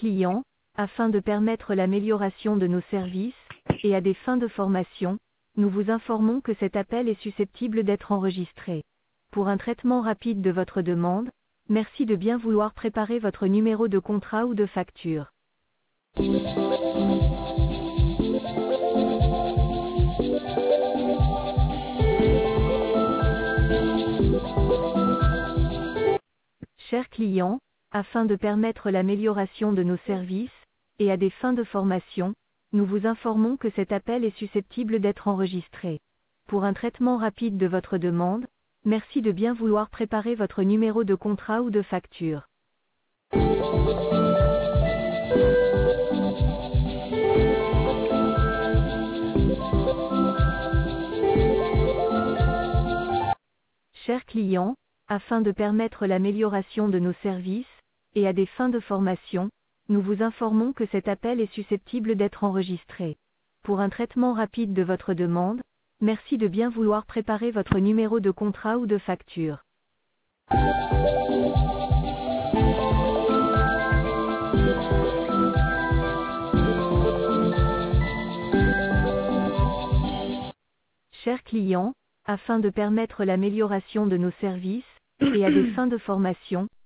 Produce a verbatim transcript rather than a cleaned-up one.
client, afin de permettre l'amélioration de nos services, et à des fins de formation, nous vous informons que cet appel est susceptible d'être enregistré. Pour un traitement rapide de votre demande, merci de bien vouloir préparer votre numéro de contrat ou de facture. Chers clients, afin de permettre l'amélioration de nos services, et à des fins de formation, nous vous informons que cet appel est susceptible d'être enregistré. Pour un traitement rapide de votre demande, merci de bien vouloir préparer votre numéro de contrat ou de facture. Chers clients, afin de permettre l'amélioration de nos services, et à des fins de formation, nous vous informons que cet appel est susceptible d'être enregistré. Pour un traitement rapide de votre demande, merci de bien vouloir préparer votre numéro de contrat ou de facture. Chers clients, afin de permettre l'amélioration de nos services, et à des fins de formation,